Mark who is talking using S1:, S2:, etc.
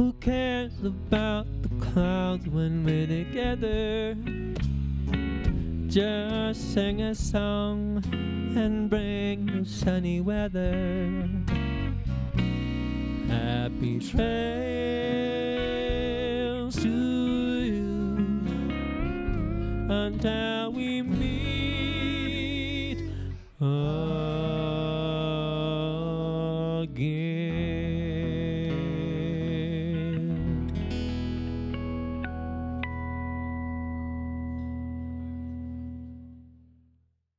S1: Who cares about the clouds when we're together? Just sing a song and bring the sunny weather. Happy trails to you until we